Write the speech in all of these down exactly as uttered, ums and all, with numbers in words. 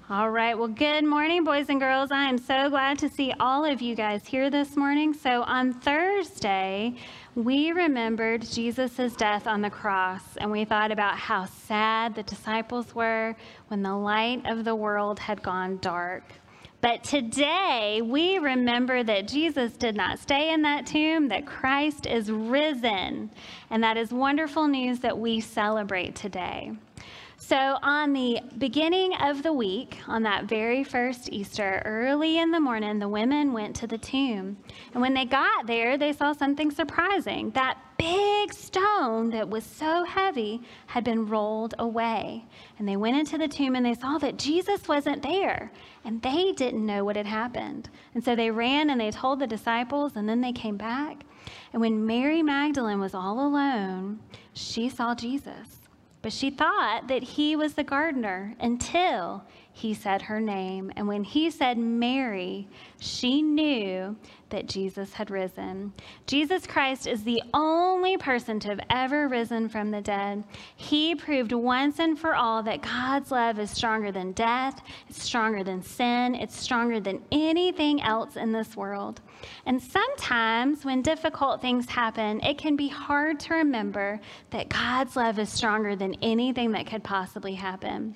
All right. Well, good morning, boys and girls. I am so glad to see all of you guys here this morning. So on Thursday, we remembered Jesus' death on the cross, and we thought about how sad the disciples were when the light of the world had gone dark. But today, we remember that Jesus did not stay in that tomb, that Christ is risen. And that is wonderful news that we celebrate today. So on the beginning of the week, on that very first Easter, early in the morning, the women went to the tomb. And when they got there, they saw something surprising. That big stone that was so heavy had been rolled away. And they went into the tomb and they saw that Jesus wasn't there. And they didn't know what had happened. And so they ran and they told the disciples, and then they came back. And when Mary Magdalene was all alone, she saw Jesus. But she thought that he was the gardener until he said her name. And when he said Mary, she knew that Jesus had risen. Jesus Christ is the only person to have ever risen from the dead. He proved once and for all that God's love is stronger than death, it's stronger than sin, it's stronger than anything else in this world. And sometimes when difficult things happen, it can be hard to remember that God's love is stronger than anything that could possibly happen.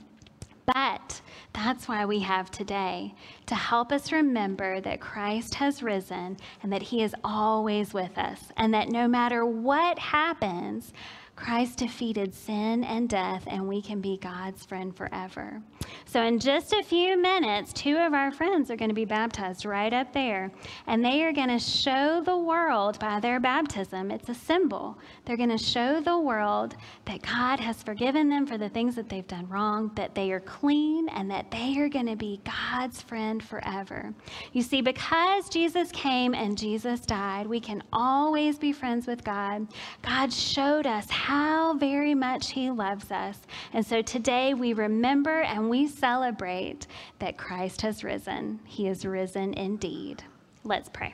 But that's why we have today, to help us remember that Christ has risen and that he is always with us, and that no matter what happens, Christ defeated sin and death, and we can be God's friend forever. So in just a few minutes, two of our friends are going to be baptized right up there, and they are going to show the world by their baptism. It's a symbol. They're going to show the world that God has forgiven them for the things that they've done wrong, that they are clean, and that they are going to be God's friend forever. You see, because Jesus came and Jesus died, we can always be friends with God. God showed us how how very much he loves us. And so today we remember and we celebrate that Christ has risen. He is risen indeed. Let's pray.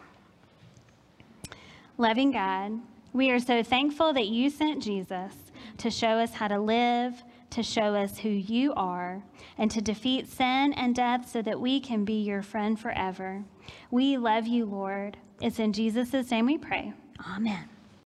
Loving God, we are so thankful that you sent Jesus to show us how to live, to show us who you are, and to defeat sin and death so that we can be your friend forever. We love you, Lord. It's in Jesus' name we pray. Amen.